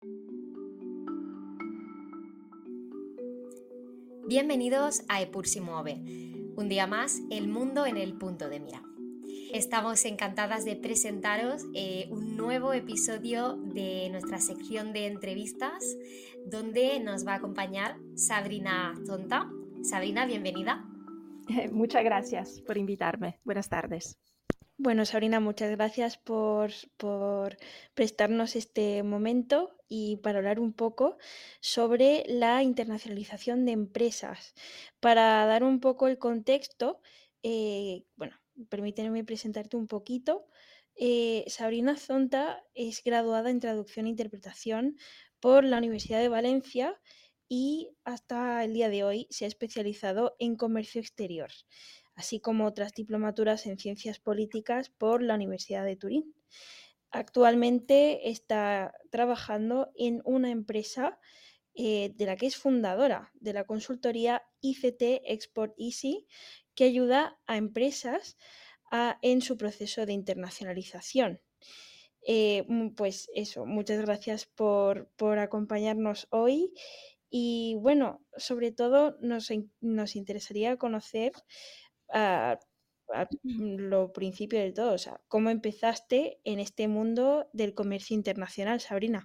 Bienvenidos a Epur si muove. Un día más, el mundo en el punto de mira. Estamos encantadas de presentaros un nuevo episodio de nuestra sección de entrevistas donde nos va a acompañar Sabrina Zonta. Sabrina, bienvenida. Muchas gracias por invitarme. Buenas tardes. Bueno, Sabrina, muchas gracias por prestarnos este momento y para hablar un poco sobre la internacionalización de empresas. Para dar un poco el contexto, permíteme presentarte un poquito. Sabrina Zonta es graduada en Traducción e Interpretación por la Universidad de Valencia y hasta el día de hoy se ha especializado en Comercio Exterior, así como otras diplomaturas en Ciencias Políticas por la Universidad de Turín. Actualmente está trabajando en una empresa de la que es fundadora, de la consultoría ICT Export Easy, que ayuda a empresas en su proceso de internacionalización. Pues eso, muchas gracias por acompañarnos hoy. Y bueno, sobre todo nos interesaría conocer a lo principio del todo, o sea, ¿cómo empezaste en este mundo del comercio internacional, Sabrina?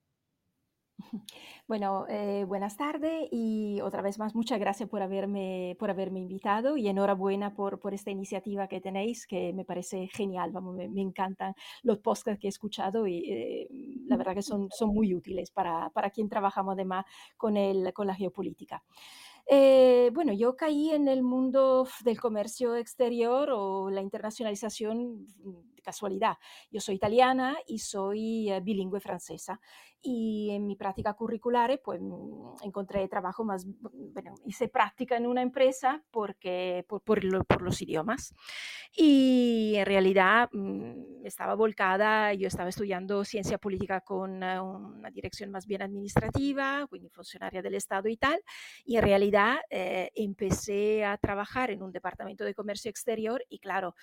Bueno, buenas tardes y otra vez más muchas gracias por haberme invitado y enhorabuena por esta iniciativa que tenéis, que me parece genial. Vamos, me encantan los podcasts que he escuchado y la verdad que son muy útiles para quien trabajamos además con la geopolítica. Bueno, yo caí en el mundo del comercio exterior o la internacionalización de casualidad. Yo soy italiana y soy bilingüe francesa y en mi práctica curricular pues encontré trabajo más, bueno, hice práctica en una empresa por los idiomas y en realidad estaba volcada, yo estaba estudiando ciencia política con una dirección más bien administrativa, quindi funcionaria del Estado y tal, y en realidad empecé a trabajar en un departamento de comercio exterior y claro,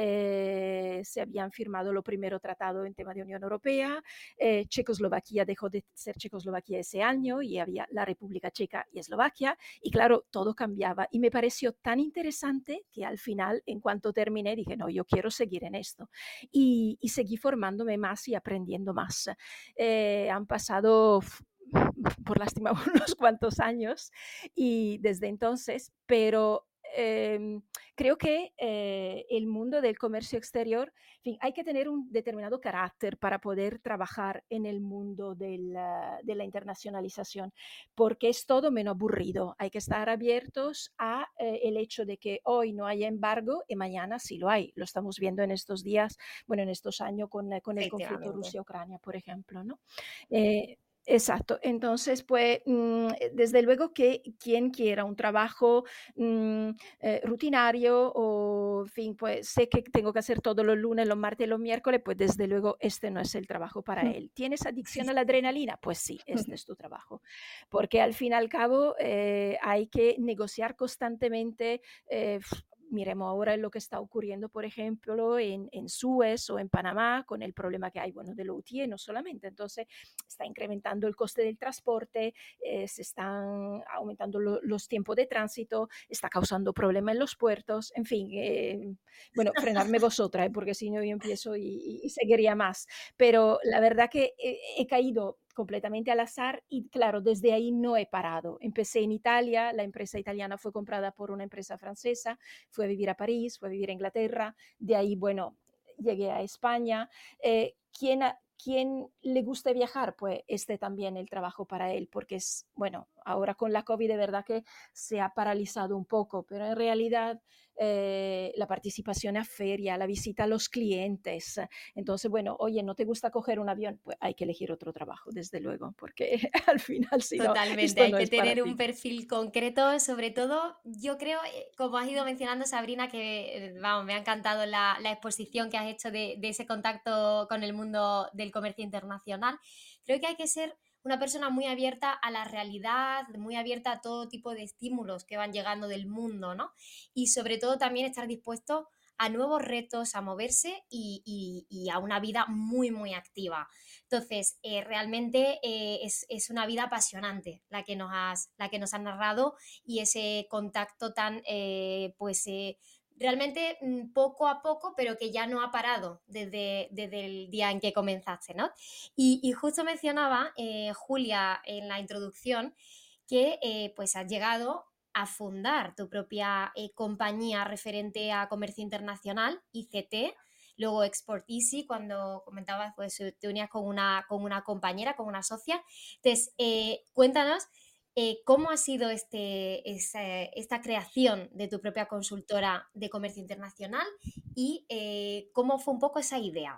se habían firmado lo primero tratado en tema de Unión Europea, Checoslovaquia dejó de ser Checoslovaquia ese año y había la República Checa y Eslovaquia y claro, todo cambiaba y me pareció tan interesante que al final, en cuanto terminé, dije, no, yo quiero seguir en esto y seguí formándome más y aprendiendo más. Han pasado por lástima unos cuantos años y desde entonces, pero creo que el mundo del comercio exterior, en fin, hay que tener un determinado carácter para poder trabajar en el mundo de la internacionalización, porque es todo menos aburrido. Hay que estar abiertos a el hecho de que hoy no hay embargo y mañana sí lo hay. Lo estamos viendo en estos días, bueno, en estos años con el conflicto Rusia-Ucrania, por ejemplo, ¿no? Exacto, entonces pues desde luego que quien quiera un trabajo rutinario o en fin, pues sé que tengo que hacer todos los lunes, los martes y los miércoles, pues desde luego este no es el trabajo para él. ¿Tienes adicción a la adrenalina? Pues sí, este es tu trabajo, porque al fin y al cabo hay que negociar constantemente. Miremos ahora lo que está ocurriendo, por ejemplo, en Suez o en Panamá, con el problema que hay, bueno, de lo UTIE, no solamente. Entonces, está incrementando el coste del transporte, se están aumentando los tiempos de tránsito, está causando problemas en los puertos, en fin, bueno, frenarme vosotras, porque si no yo empiezo y seguiría más. Pero la verdad que he caído completamente al azar y claro, desde ahí no he parado. Empecé en Italia, la empresa italiana fue comprada por una empresa francesa, fui a vivir a París, fui a vivir a Inglaterra, de ahí, bueno, llegué a España. ¿Quién le gusta viajar? Pues también el trabajo para él, porque es, bueno, ahora con la COVID de verdad que se ha paralizado un poco, pero en realidad la participación a feria, la visita a los clientes, entonces, bueno, oye, ¿no te gusta coger un avión? Pues hay que elegir otro trabajo, desde luego, porque al final si no, totalmente, esto hay no que es para tener ti. un perfil concreto, sobre todo, yo creo, como has ido mencionando, Sabrina, que vamos, me ha encantado la exposición que has hecho de ese contacto con el mundo del comercio internacional. Creo que hay que ser una persona muy abierta a la realidad, muy abierta a todo tipo de estímulos que van llegando del mundo, ¿no? Y sobre todo también estar dispuesto a nuevos retos, a moverse y a una vida muy, muy activa. Entonces, realmente es una vida apasionante la que nos has narrado y ese contacto tan, realmente poco a poco, pero que ya no ha parado desde el día en que comenzaste, ¿no? Y justo mencionaba Julia en la introducción que pues has llegado a fundar tu propia compañía referente a comercio internacional, ICT, luego Export Easy, cuando comentabas, pues te unías con una compañera, con una socia. Entonces, cuéntanos cómo ha sido esta creación de tu propia consultora de comercio internacional y cómo fue un poco esa idea.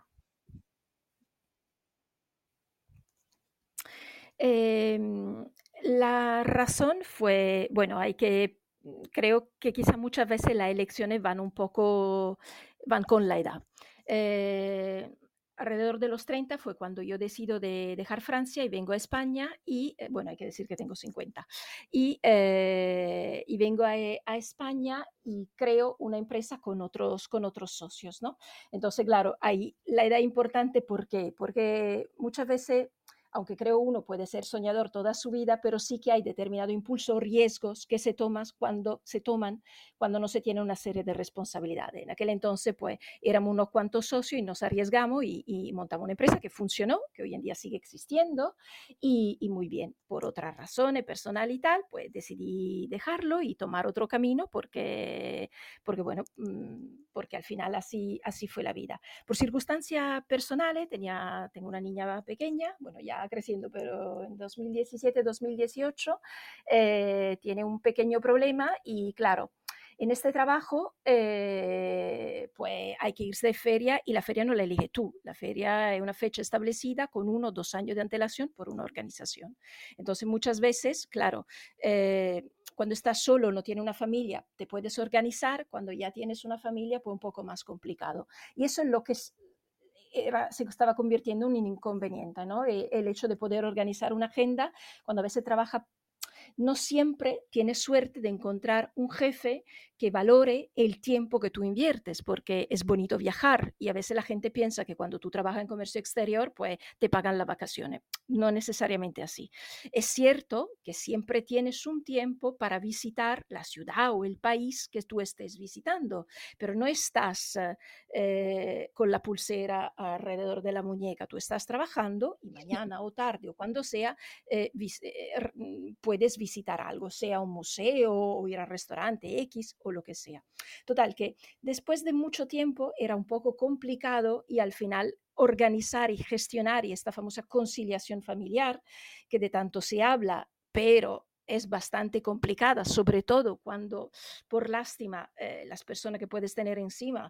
Em, la razón fue, bueno, creo que quizá muchas veces las elecciones van con la edad. Eh, Alrededor de los 30 fue cuando yo decido de dejar Francia y vengo a España y, bueno, hay que decir que tengo 50. Y vengo a España y creo una empresa con otros socios, ¿no? Entonces, claro, ahí la edad importante, ¿por qué? Porque muchas veces aunque creo uno puede ser soñador toda su vida, pero sí que hay determinado impulso o riesgos que se toman cuando no se tiene una serie de responsabilidades. En aquel entonces, pues, éramos unos cuantos socios y nos arriesgamos y montamos una empresa que funcionó, que hoy en día sigue existiendo y muy bien. Por otras razones personal y tal, pues decidí dejarlo y tomar otro camino bueno, porque al final así fue la vida. Por circunstancias personales, tengo una niña pequeña, bueno, ya creciendo, pero en 2017-2018 tiene un pequeño problema y claro, en este trabajo, pues hay que irse de feria y la feria no la elige tú. La feria es una fecha establecida con 1 o 2 años de antelación por una organización. Entonces, muchas veces, claro, cuando estás solo, no tienes una familia, te puedes organizar. Cuando ya tienes una familia, pues un poco más complicado. Y eso es lo que se estaba convirtiendo en un inconveniente, ¿no? El hecho de poder organizar una agenda cuando a veces trabaja no siempre tienes suerte de encontrar un jefe que valore el tiempo que tú inviertes, porque es bonito viajar y a veces la gente piensa que cuando tú trabajas en comercio exterior, pues te pagan las vacaciones. No necesariamente así. Es cierto que siempre tienes un tiempo para visitar la ciudad o el país que tú estés visitando, pero no estás con la pulsera alrededor de la muñeca. Tú estás trabajando y mañana o tarde o cuando sea, puedes visitar algo, sea un museo o ir al restaurante X o lo que sea. Total, que después de mucho tiempo era un poco complicado y al final organizar y gestionar y esta famosa conciliación familiar que de tanto se habla, pero es bastante complicada, sobre todo cuando, por lástima, las personas que puedes tener encima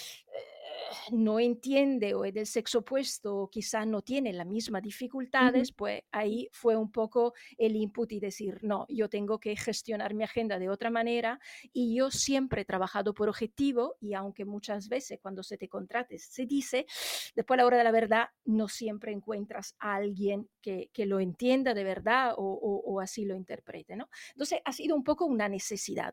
no entiende o es del sexo opuesto o quizá no tiene las mismas dificultades, pues ahí fue un poco el input y decir, no, yo tengo que gestionar mi agenda de otra manera y yo siempre he trabajado por objetivo y aunque muchas veces cuando se te contrate se dice, después a la hora de la verdad no siempre encuentras a alguien que lo entienda de verdad o así lo interprete, ¿no? Entonces ha sido un poco una necesidad.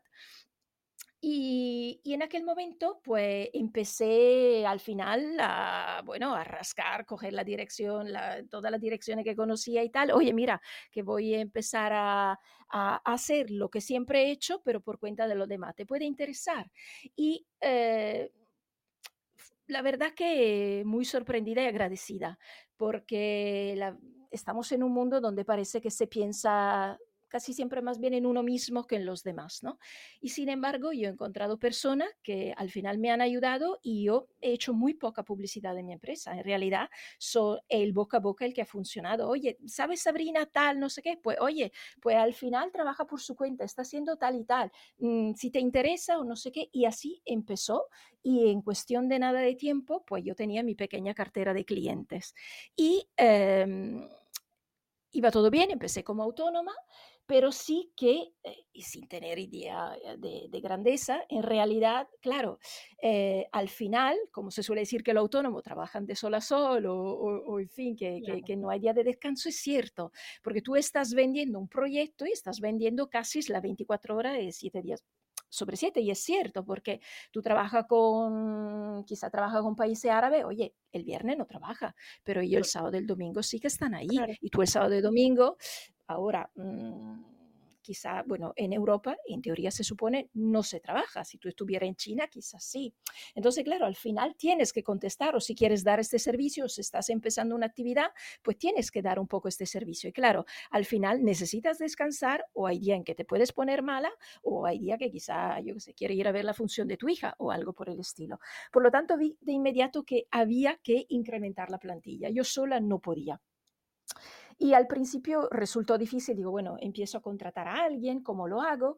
Y en aquel momento, pues empecé al final bueno, a rascar, coger la dirección, todas las direcciones que conocía y tal. Oye, mira, que voy a empezar a hacer lo que siempre he hecho, pero por cuenta de los demás. ¿Te puede interesar? Y la verdad que muy sorprendida y agradecida, porque estamos en un mundo donde parece que se piensa casi siempre más bien en uno mismo que en los demás, ¿no? Y sin embargo, yo he encontrado personas que al final me han ayudado y yo he hecho muy poca publicidad de mi empresa. En realidad, soy el boca a boca el que ha funcionado. Oye, ¿sabes Sabrina tal, no sé qué? Pues oye, pues al final trabaja por su cuenta, está haciendo tal y tal. Si te interesa o no sé qué. Y así empezó y en cuestión de nada de tiempo, pues yo tenía mi pequeña cartera de clientes. Y iba todo bien, empecé como autónoma, pero sí que, y sin tener idea de grandeza, en realidad, claro, al final, como se suele decir que los autónomos trabajan de sol a sol o en fin, que no hay día de descanso, es cierto, porque tú estás vendiendo un proyecto y estás vendiendo casi las 24 horas de 7 días. sobre 7, y es cierto, porque tú quizá trabajas con países árabes, oye, el viernes no trabaja, pero ellos el sábado y el domingo sí que están ahí, Claro, y tú el sábado y domingo, ahora, quizá, bueno, en Europa, en teoría se supone, no se trabaja. Si tú estuvieras en China, quizás sí. Entonces, claro, al final tienes que contestar, o si quieres dar este servicio, o si estás empezando una actividad, pues tienes que dar un poco este servicio. Y claro, al final necesitas descansar, o hay día en que te puedes poner mala, o hay día que quizá, yo qué sé, quiere ir a ver la función de tu hija o algo por el estilo. Por lo tanto, vi de inmediato que había que incrementar la plantilla. Yo sola no podía. Y al principio resultó difícil, digo, bueno, empiezo a contratar a alguien, ¿cómo lo hago?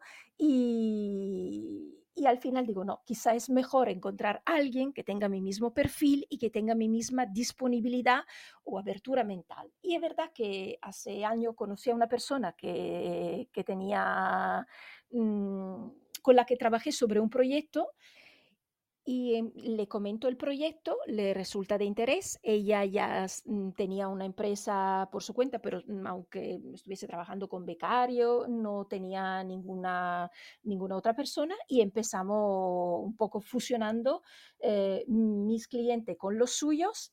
Y al final digo, no, quizá es mejor encontrar a alguien que tenga mi mismo perfil y que tenga mi misma disponibilidad o abertura mental. Y es verdad que hace años conocí a una persona que tenía, con la que trabajé sobre un proyecto y le comento el proyecto, le resulta de interés. Ella ya tenía una empresa por su cuenta, pero aunque estuviese trabajando con becario, no tenía ninguna otra persona, y empezamos un poco fusionando mis clientes con los suyos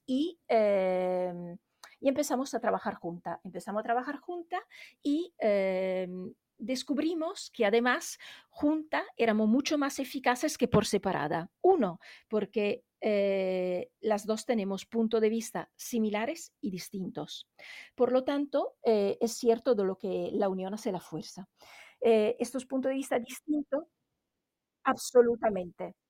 y empezamos a trabajar juntas. Empezamos a trabajar juntas y descubrimos que además junta éramos mucho más eficaces que por separada. Uno, porque las dos tenemos puntos de vista similares y distintos. Por lo tanto, es cierto de lo que la unión hace la fuerza. Estos puntos de vista distintos, absolutamente.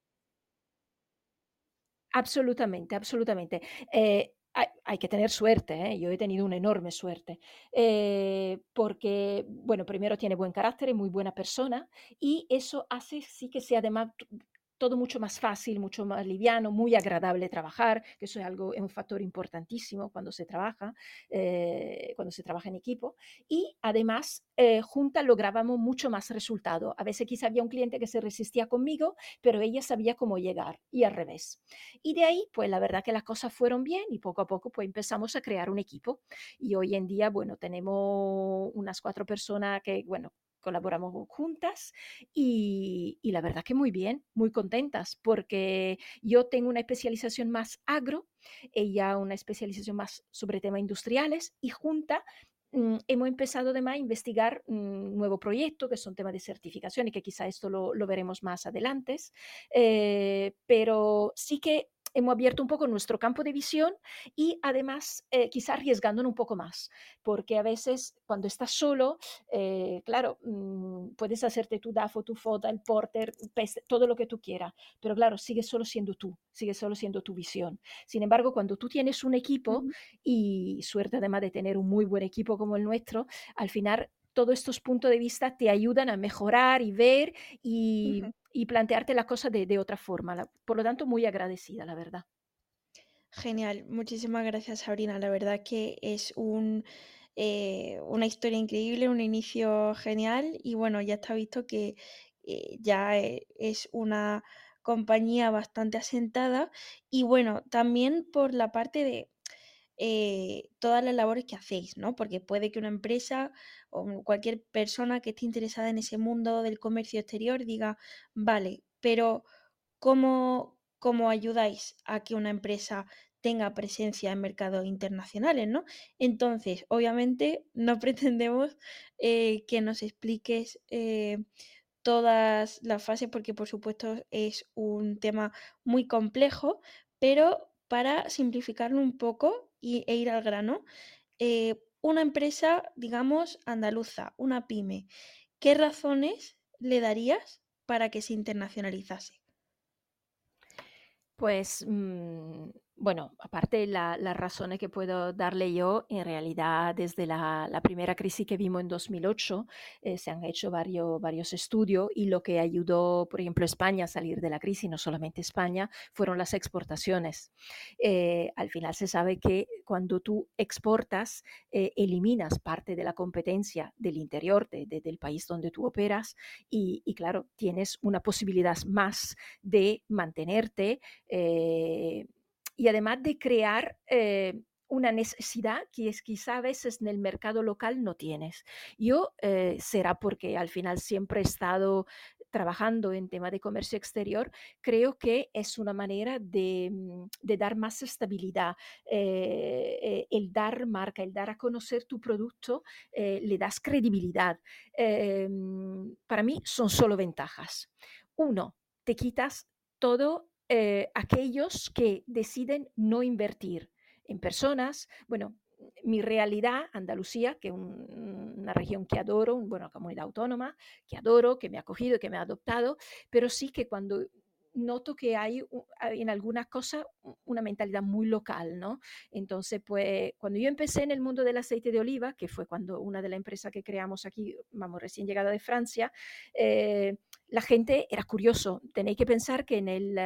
Absolutamente, absolutamente. Hay que tener suerte, ¿eh? Yo he tenido una enorme suerte, porque, bueno, primero tiene buen carácter, es muy buena persona, y eso hace sí que sea además todo mucho más fácil, mucho más liviano, muy agradable trabajar, que eso es un factor importantísimo cuando se trabaja en equipo. Y además, juntas lográbamos mucho más resultado. A veces quizá había un cliente que se resistía conmigo, pero ella sabía cómo llegar, y al revés. Y de ahí, pues la verdad que las cosas fueron bien, y poco a poco pues empezamos a crear un equipo. Y hoy en día, bueno, tenemos unas 4 personas que, bueno, colaboramos juntas, y la verdad que muy bien, muy contentas, porque yo tengo una especialización más agro, ella una especialización más sobre temas industriales, y junta hemos empezado además a investigar un nuevo proyecto que son temas de certificación, y que quizá esto lo veremos más adelante, pero sí que hemos abierto un poco nuestro campo de visión, y además quizá arriesgándonos un poco más, porque a veces cuando estás solo, claro, puedes hacerte tu DAFO, tu FODA, el Porter, todo lo que tú quieras, pero claro, sigues solo siendo tú, sigues solo siendo tu visión. Sin embargo, cuando tú tienes un equipo, ujú, y suerte además de tener un muy buen equipo como el nuestro, al final todos estos puntos de vista te ayudan a mejorar y ver ujú. y plantearte las cosas de otra forma. Por lo tanto, muy agradecida, la verdad. Genial, muchísimas gracias, Sabrina. La verdad que es una historia increíble, un inicio genial y bueno, ya está visto que ya es una compañía bastante asentada y bueno, también por la parte de todas las labores que hacéis, ¿no? Porque puede que una empresa o cualquier persona que esté interesada en ese mundo del comercio exterior diga, vale, pero ¿cómo ayudáis a que una empresa tenga presencia en mercados internacionales, ¿no? Entonces, obviamente, no pretendemos que nos expliques todas las fases, porque por supuesto es un tema muy complejo, pero para simplificarlo un poco e ir al grano, una empresa, digamos, andaluza, una pyme, ¿qué razones le darías para que se internacionalizase? Pues, bueno, aparte las razones que puedo darle yo, en realidad desde la primera crisis que vimos en 2008, se han hecho varios estudios, y lo que ayudó, por ejemplo, a España a salir de la crisis, no solamente España, fueron las exportaciones. Al final se sabe que cuando tú exportas, eliminas parte de la competencia del interior del país donde tú operas, y claro, tienes una posibilidad más de mantenerte, eh, y además de crear una necesidad que es quizá a veces en el mercado local no tienes. Yo será porque al final siempre he estado trabajando en tema de comercio exterior, creo que es una manera de dar más estabilidad. El dar marca, el dar a conocer tu producto, le das credibilidad. Para mí son solo ventajas. Uno, te quitas todo aquellos que deciden no invertir en personas. Bueno, mi realidad, Andalucía, que es una región que adoro, bueno, una comunidad autónoma que adoro, que me ha acogido, que me ha adoptado, pero sí que cuando noto que hay en algunas cosas una mentalidad muy local, ¿no? Entonces, pues cuando yo empecé en el mundo del aceite de oliva, que fue cuando una de las empresas que creamos aquí, vamos, recién llegada de Francia, la gente era curioso. Tenéis que pensar que en el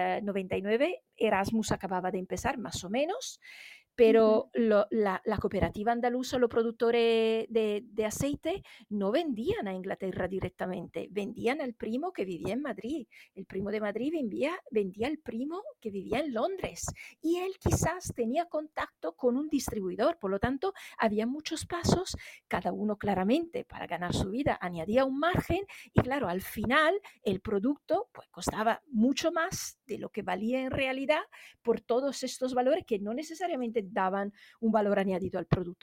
99 Erasmus acababa de empezar, más o menos, pero la cooperativa andaluza, los productores de aceite, no vendían a Inglaterra directamente, vendían al primo que vivía en Madrid. El primo de Madrid vendía al primo que vivía en Londres y él quizás tenía contacto con un distribuidor. Por lo tanto, había muchos pasos, cada uno claramente para ganar su vida añadía un margen y claro, al final el producto pues, costaba mucho más de lo que valía en realidad por todos estos valores que no necesariamente daban un valor añadido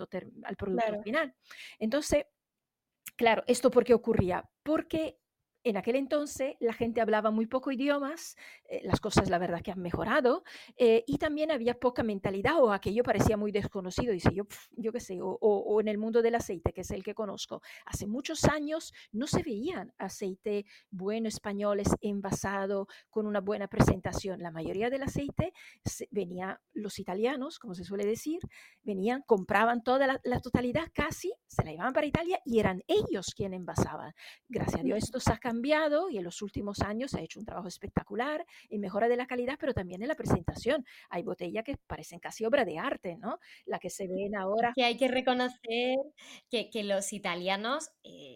al producto Claro, final. Entonces, claro, ¿esto por qué ocurría? Porque en aquel entonces la gente hablaba muy poco idiomas, las cosas la verdad que han mejorado, y también había poca mentalidad o aquello parecía muy desconocido, dice yo, yo qué sé, o en el mundo del aceite, que es el que conozco, hace muchos años no se veían aceite bueno españoles envasado con una buena presentación. La mayoría del aceite venía los italianos, como se suele decir, venían, compraban toda la totalidad casi, se la llevaban para Italia y eran ellos quienes envasaban. Gracias a Dios esto se ha cambiado y en los últimos años se ha hecho un trabajo espectacular en mejora de la calidad, pero también en la presentación. Hay botellas que parecen casi obra de arte, ¿no? La que se ven Es ahora. que hay que reconocer que los italianos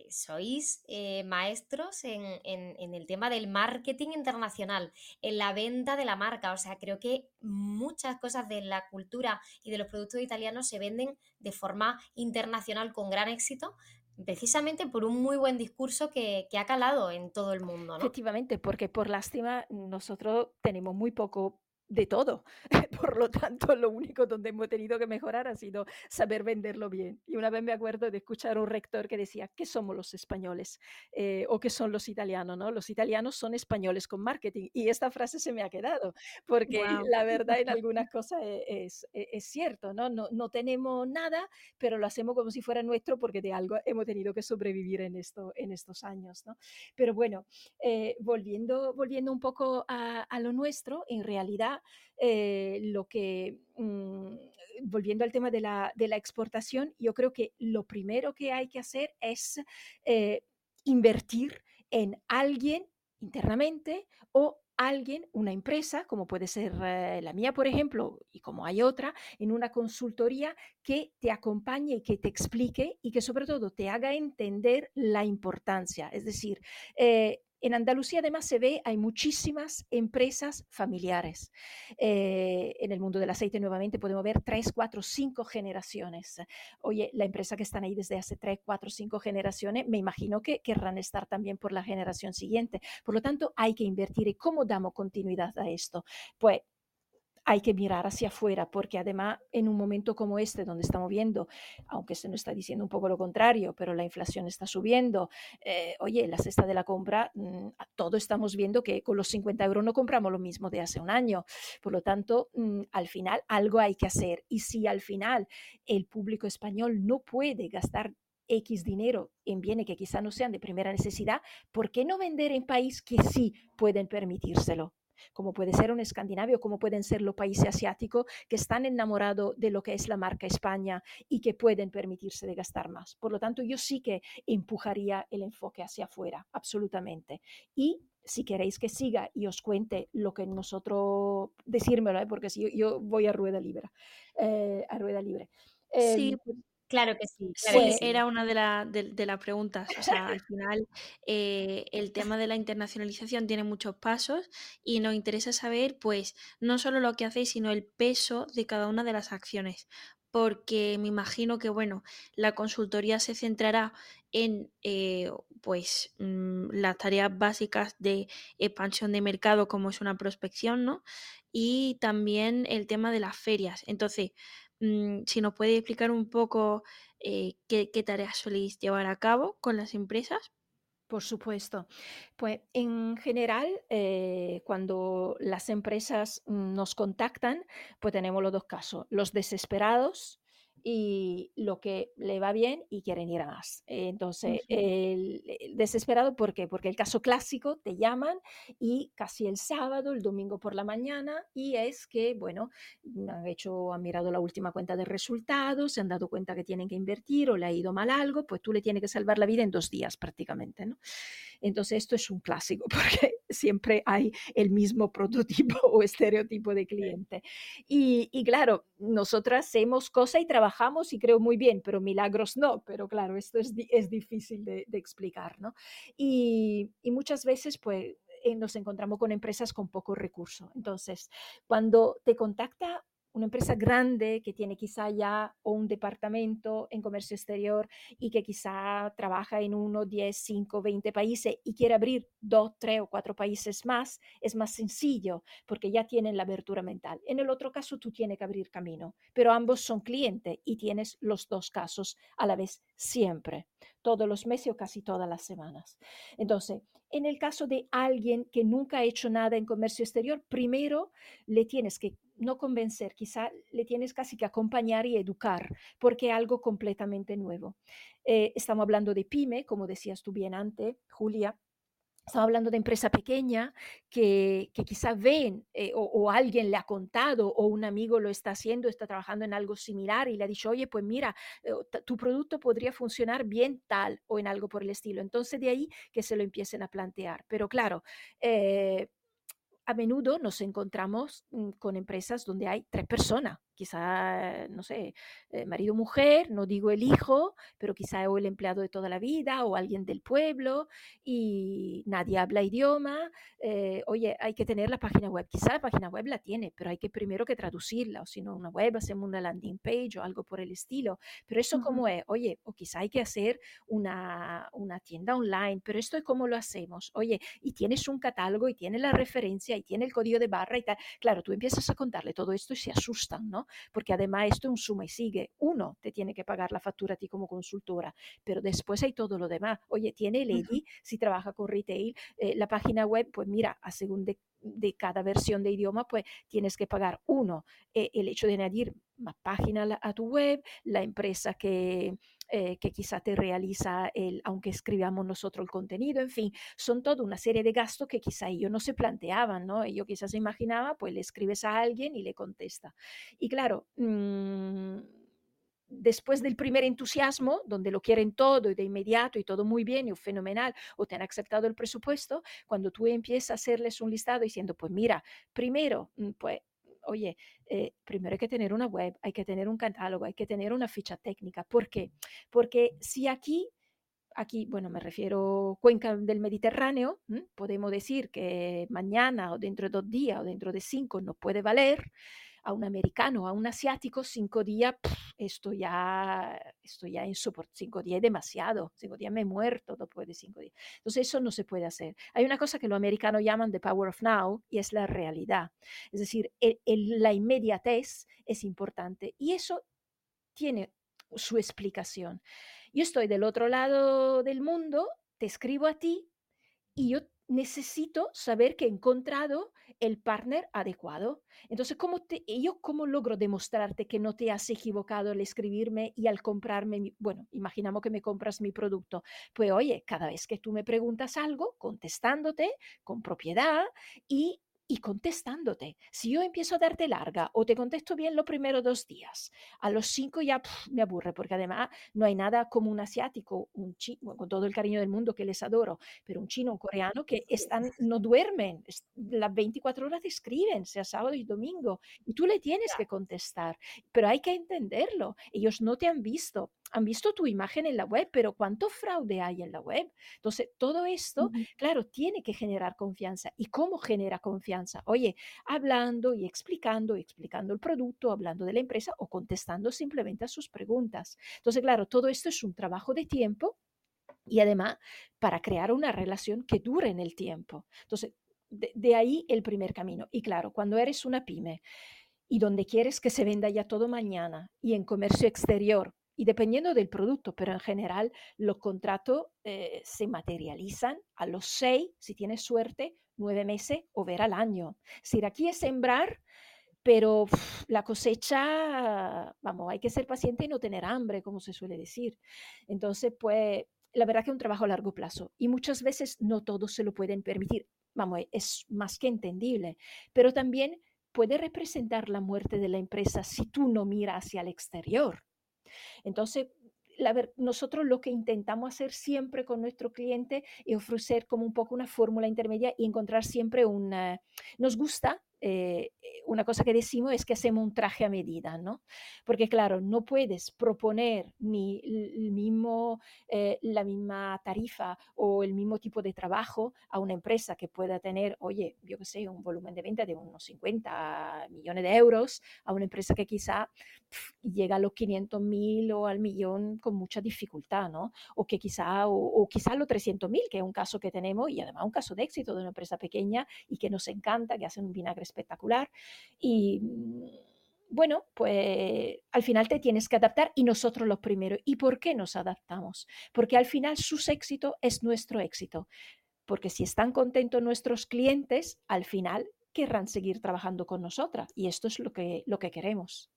sois maestros en el tema del marketing internacional, en la venta de la marca. O sea, creo que muchas cosas de la cultura y de los productos italianos se venden de forma internacional con gran éxito, precisamente por un muy buen discurso que ha calado en todo el mundo, ¿no? Efectivamente, porque por lástima nosotros tenemos muy poco de todo. Por lo tanto, lo único donde hemos tenido que mejorar ha sido saber venderlo bien. Y una vez me acuerdo de escuchar a un rector que decía, ¿qué somos los españoles? O ¿qué son los italianos? ¿No? Los italianos son españoles con marketing. Y esta frase se me ha quedado, porque wow. la verdad en algunas cosas es cierto, ¿no? ¿no? No tenemos nada, pero lo hacemos como si fuera nuestro porque de algo hemos tenido que sobrevivir en estos años, ¿no? Pero bueno, volviendo un poco a lo nuestro, en realidad, volviendo al tema de la exportación, yo creo que lo primero que hay que hacer es invertir en alguien internamente o alguien, una empresa, como puede ser la mía, por ejemplo, y como hay otra, en una consultoría que te acompañe y que te explique y que sobre todo te haga entender la importancia. Es decir, en Andalucía además se ve, hay muchísimas empresas familiares. En el mundo del aceite nuevamente podemos ver 3, 4, 5 generaciones. Oye, la empresa que están ahí desde hace 3, 4, 5 generaciones, me imagino que querrán estar también por la generación siguiente. Por lo tanto, hay que invertir. ¿Y cómo damos continuidad a esto? Pues hay que mirar hacia afuera, porque además en un momento como este, donde estamos viendo, aunque se nos está diciendo un poco lo contrario, pero la inflación está subiendo, oye, la cesta de la compra, todos estamos viendo que con los 50 euros no compramos lo mismo de hace un año. Por lo tanto, al final algo hay que hacer. Y si al final el público español no puede gastar X dinero en bienes que quizá no sean de primera necesidad, ¿por qué no vender en país que sí pueden permitírselo? Como puede ser un escandinavio, como pueden ser los países asiáticos que están enamorados de lo que es la marca España y que pueden permitirse de gastar más. Por lo tanto, yo sí que empujaría el enfoque hacia afuera, absolutamente. Y si queréis que siga y os cuente lo que nosotros, decírmelo, porque si yo voy a rueda libre. A rueda libre. Sí, Eh, Claro que sí, claro que sí, pues sí. era una de las preguntas. O sea, al final, el tema de la internacionalización tiene muchos pasos y nos interesa saber, pues, no solo lo que hacéis, sino el peso de cada una de las acciones. porque me imagino que, bueno, la consultoría se centrará en pues las tareas básicas de expansión de mercado, como es una prospección, ¿no? Y también el tema de las ferias. Entonces, si nos puede explicar un poco qué tareas soléis llevar a cabo con las empresas. Por supuesto. Pues en general, cuando las empresas nos contactan, pues tenemos los dos casos, los desesperados y lo que le va bien y quieren ir a más. Entonces, Ujú, el desesperado, ¿por qué? Porque el caso clásico, te llaman y casi el sábado, el domingo por la mañana, y es que, bueno, han mirado la última cuenta de resultados, se han dado cuenta que tienen que invertir o le ha ido mal algo, pues tú le tienes que salvar la vida en 2 días prácticamente, ¿no? Entonces esto es un clásico porque siempre hay el mismo prototipo o estereotipo de cliente. Y claro, nosotras hacemos cosas y trabajamos y creo muy bien, pero milagros no, pero claro, esto es difícil de explicar, ¿no? Y muchas veces pues nos encontramos con empresas con pocos recursos. Entonces, cuando te contacta una empresa grande que tiene quizá ya o un departamento en comercio exterior y que quizá trabaja en 1, 10, 5, 20 países y quiere abrir 2, 3 o 4 países más, es más sencillo porque ya tienen la abertura mental. En el otro caso, tú tienes que abrir camino, pero ambos son clientes y tienes los dos casos a la vez siempre, todos los meses o casi todas las semanas. Entonces, en el caso de alguien que nunca ha hecho nada en comercio exterior, primero le tienes que no convencer, quizá le tienes casi que acompañar y educar, porque es algo completamente nuevo. Estamos hablando de pyme, como decías tú bien antes, Julia. Estamos hablando de empresa pequeña que quizá ven o alguien le ha contado o un amigo lo está haciendo, está trabajando en algo similar y le ha dicho, oye, pues mira, tu producto podría funcionar bien tal o en algo por el estilo. Entonces de ahí que se lo empiecen a plantear. Pero claro, eh, a menudo nos encontramos con empresas donde hay 3 personas, quizá, no sé, marido, mujer, no digo el hijo, pero quizá o el empleado de toda la vida o alguien del pueblo y nadie habla idioma. Oye, hay que tener la página web. Quizá la página web la tiene, pero hay que primero que traducirla, o si no, una web, hacemos una landing page o algo por el estilo. Pero eso ujú, cómo es, oye, o quizá hay que hacer una tienda online, pero esto es cómo lo hacemos. Oye, y tienes un catálogo y tienes la referencia y tiene el código de barra y tal. Claro, tú empiezas a contarle todo esto y se asustan, ¿no? Porque además esto es un suma y sigue. Uno, te tiene que pagar la factura a ti como consultora, pero después hay todo lo demás. Oye, tiene el ujú. EDI, si trabaja con retail, la página web, pues mira, a según de cada versión de idioma, pues tienes que pagar uno, el hecho de añadir más páginas a tu web, la empresa que quizá te realiza aunque escribamos nosotros el contenido, en fin, son toda una serie de gastos que quizá ellos no se planteaban, ¿no? Ellos quizás se imaginaba, pues le escribes a alguien y le contesta. Y claro, después del primer entusiasmo, donde lo quieren todo y de inmediato y todo muy bien y fenomenal, o te han aceptado el presupuesto, cuando tú empiezas a hacerles un listado diciendo, pues mira, primero, pues, oye, primero hay que tener una web, hay que tener un catálogo, hay que tener una ficha técnica. ¿Por qué? Porque si aquí, bueno, me refiero cuenca del Mediterráneo, podemos decir que mañana o dentro de 2 días o dentro de 5 no puede valer, a un americano, a un asiático, 5 días, esto ya es insoportable, 5 días es demasiado, 5 días me he muerto después de 5 días. Entonces eso no se puede hacer. Hay una cosa que los americanos llaman the power of now y es la realidad. Es decir, la inmediatez es importante y eso tiene su explicación. Yo estoy del otro lado del mundo, te escribo a ti y yo necesito saber que he encontrado el partner adecuado. Entonces, ¿cómo logro demostrarte que no te has equivocado al escribirme y al comprarme? Bueno, imaginamos que me compras mi producto. Pues oye, cada vez que tú me preguntas algo, contestándote con propiedad y y contestándote. Si yo empiezo a darte larga o te contesto bien los primeros 2 días, a los 5 ya me aburre, porque además no hay nada como un asiático, un chino, con todo el cariño del mundo que les adoro, pero un chino, un coreano que no duermen, las 24 horas escriben, sea sábado y domingo, y tú le tienes que contestar, pero hay que entenderlo. Ellos no te han visto. han visto tu imagen en la web, pero ¿cuánto fraude hay en la web? Entonces, todo esto, Ujú. claro, tiene que generar confianza. ¿Y cómo genera confianza? Oye, hablando y explicando el producto, hablando de la empresa o contestando simplemente a sus preguntas. Entonces, claro, todo esto es un trabajo de tiempo y además para crear una relación que dure en el tiempo. Entonces, de ahí el primer camino. Y claro, cuando eres una pyme y donde quieres que se venda ya todo mañana y en comercio exterior, y dependiendo del producto, pero en general los contratos se materializan a los 6, si tienes suerte, 9 meses o ver al año. Si aquí es sembrar, pero la cosecha, vamos, hay que ser paciente y no tener hambre, como se suele decir. Entonces, pues, la verdad que es un trabajo a largo plazo y muchas veces no todos se lo pueden permitir. Vamos, es más que entendible, pero también puede representar la muerte de la empresa si tú no miras hacia el exterior. Entonces, nosotros lo que intentamos hacer siempre con nuestro cliente es ofrecer como un poco una fórmula intermedia y encontrar siempre una. Nos gusta, una cosa que decimos es que hacemos un traje a medida, ¿no? Porque claro, no puedes proponer ni el mismo, la misma tarifa o el mismo tipo de trabajo a una empresa que pueda tener, oye, yo qué sé, un volumen de venta de unos 50 millones de euros, a una empresa que quizá llega a los 500.000 o al millón con mucha dificultad, ¿no? O que quizá los 300.000, que es un caso que tenemos y además un caso de éxito de una empresa pequeña y que nos encanta, que hacen un vinagre espectacular. Y bueno, pues al final te tienes que adaptar y nosotros los primeros. ¿Y por qué nos adaptamos? Porque al final sus éxitos es nuestro éxito. Porque si están contentos nuestros clientes, al final querrán seguir trabajando con nosotras. Y esto es lo que queremos.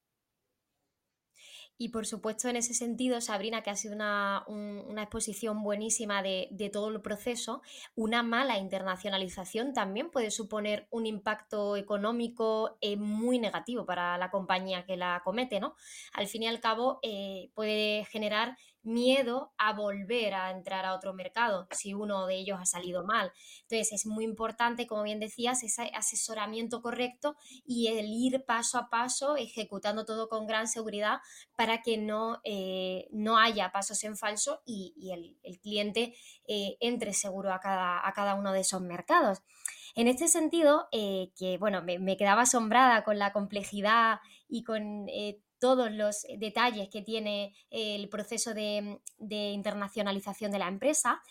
Y por supuesto, en ese sentido, Sabrina, que ha sido una exposición buenísima de todo el proceso, una mala internacionalización también puede suponer un impacto económico muy negativo para la compañía que la comete, ¿no? Al fin y al cabo, puede generar miedo a volver a entrar a otro mercado si uno de ellos ha salido mal. Entonces, es muy importante, como bien decías, ese asesoramiento correcto y el ir paso a paso, ejecutando todo con gran seguridad para que no haya pasos en falso y el cliente entre seguro a cada uno de esos mercados. En este sentido, que bueno, me quedaba asombrada con la complejidad y con todos los detalles que tiene el proceso de internacionalización de la empresa,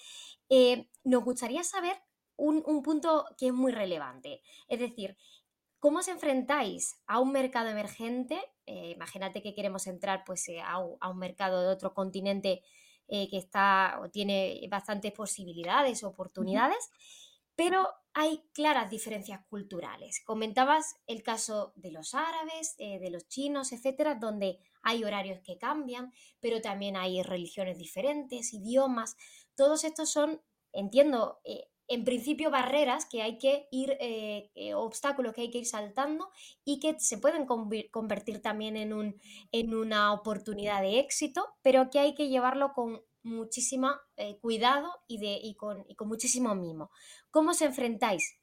nos gustaría saber un punto que es muy relevante. Es decir, ¿cómo os enfrentáis a un mercado emergente? Imagínate que queremos entrar pues, a un mercado de otro continente que está o tiene bastantes posibilidades, Ujú. oportunidades, pero hay claras diferencias culturales. Comentabas el caso de los árabes, de los chinos, etcétera, donde hay horarios que cambian, pero también hay religiones diferentes, idiomas. Todos estos son, entiendo, en principio barreras que hay que ir, obstáculos que hay que ir saltando y que se pueden convertir también en una oportunidad de éxito, pero que hay que llevarlo con muchísimo cuidado y con muchísimo mimo. ¿Cómo os enfrentáis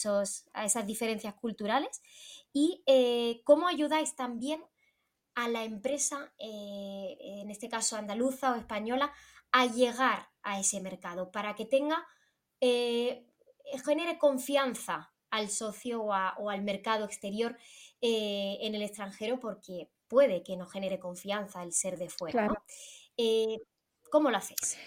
a esas diferencias culturales y cómo ayudáis también a la empresa, en este caso andaluza o española, a llegar a ese mercado para que tenga, eh, genere confianza al socio o al mercado exterior en el extranjero porque puede que no genere confianza el ser de fuera, Claro. ¿no? Eh, ¿Cómo lo hacéis?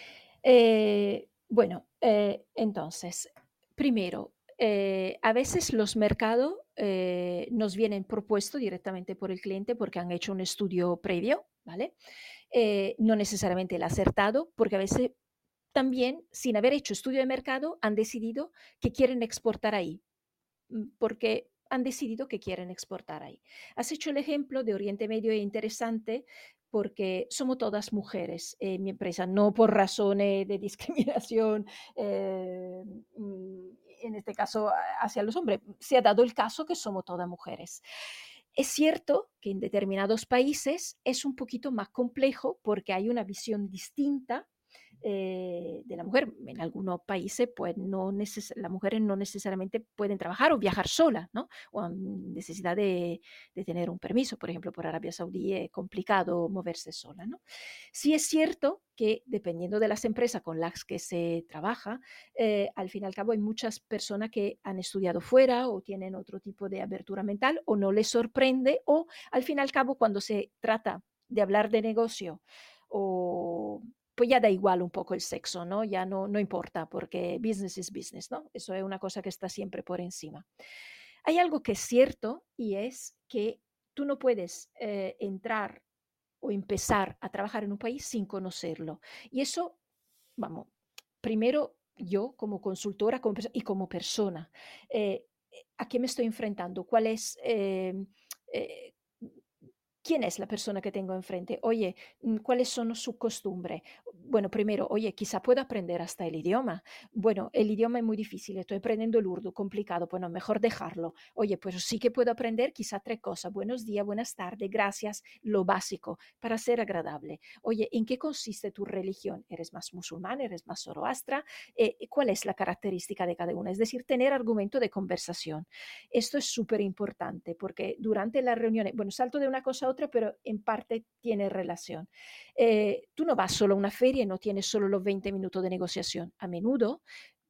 Bueno, entonces, primero, a veces los mercados nos vienen propuestos directamente por el cliente porque han hecho un estudio previo, ¿vale? No necesariamente el acertado, porque a veces también, sin haber hecho estudio de mercado, han decidido que quieren exportar ahí, porque han decidido que quieren exportar ahí. Has hecho el ejemplo de Oriente Medio e interesante porque somos todas mujeres en mi empresa, no por razones de discriminación, en este caso hacia los hombres. Se ha dado el caso que somos todas mujeres. Es cierto que en determinados países es un poquito más complejo porque hay una visión distinta de la mujer. En algunos países, pues las mujeres no necesariamente pueden trabajar o viajar solas, ¿no? O han necesidad de tener un permiso. Por ejemplo, por Arabia Saudí es complicado moverse sola, ¿no? Sí es cierto que dependiendo de las empresas con las que se trabaja, al fin y al cabo hay muchas personas que han estudiado fuera o tienen otro tipo de abertura mental o no les sorprende o al fin y al cabo cuando se trata de hablar de negocio o pues ya da igual un poco el sexo, ¿no? Ya no importa porque business is business, ¿no? Eso es una cosa que está siempre por encima. Hay algo que es cierto y es que tú no puedes entrar o empezar a trabajar en un país sin conocerlo. Y eso, vamos, primero yo como consultora y como persona, ¿a qué me estoy enfrentando? ¿Cuál es... eh, ¿Quién es la persona que tengo enfrente? Oye, ¿cuáles son sus costumbres? Bueno, primero, oye, quizá puedo aprender hasta el idioma. Bueno, el idioma es muy difícil, estoy aprendiendo el urdu, complicado, bueno, mejor dejarlo. Oye, pues sí que puedo aprender quizá tres cosas. Buenos días, buenas tardes, gracias, lo básico, para ser agradable. Oye, ¿en qué consiste tu religión? ¿Eres más musulmán? ¿Eres más zoroastra? ¿Cuál es la característica de cada una? Es decir, tener argumento de conversación. Esto es súper importante porque durante las reuniones, bueno, salto de una cosa a otra, pero en parte tiene relación. Tú no vas solo a una feria y no tienes solo los 20 minutos de negociación. A menudo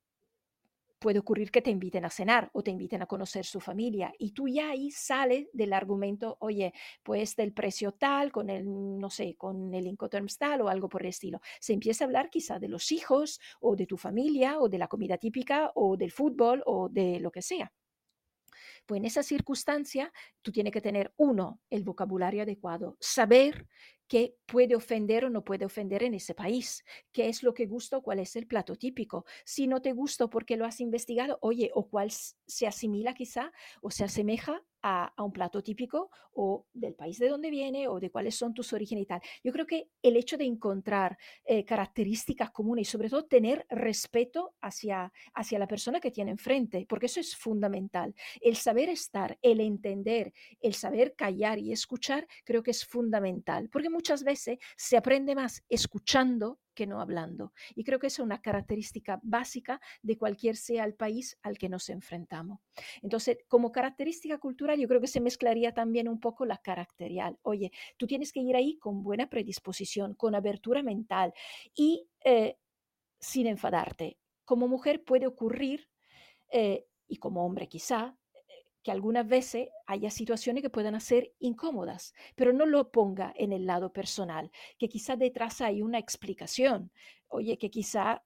puede ocurrir que te inviten a cenar o te inviten a conocer su familia y tú ya ahí sales del argumento, oye, pues del precio tal, con el, no sé, con el Incoterms tal o algo por el estilo. Se empieza a hablar quizá de los hijos o de tu familia o de la comida típica o del fútbol o de lo que sea. Pues en esa circunstancia tú tienes que tener, uno, el vocabulario adecuado, saber qué puede ofender o no puede ofender en ese país, qué es lo que gusta o cuál es el plato típico. Si no te gusta porque lo has investigado, oye, o cuál se asimila quizá o se asemeja a un plato típico o del país de donde viene o de cuáles son tus orígenes y tal. Yo creo que el hecho de encontrar características comunes y sobre todo tener respeto hacia la persona que tiene enfrente, porque eso es fundamental. El saber estar, el entender, el saber callar y escuchar, creo que es fundamental, porque muchas veces se aprende más escuchando que no hablando. Y creo que esa es una característica básica de cualquier sea el país al que nos enfrentamos. Entonces, como característica cultural, yo creo que se mezclaría también un poco la caracterial. Oye, tú tienes que ir ahí con buena predisposición, con abertura mental y sin enfadarte. Como mujer puede ocurrir, y como hombre quizá, que algunas veces haya situaciones que puedan ser incómodas, pero no lo ponga en el lado personal, que quizá detrás hay una explicación, oye, que quizá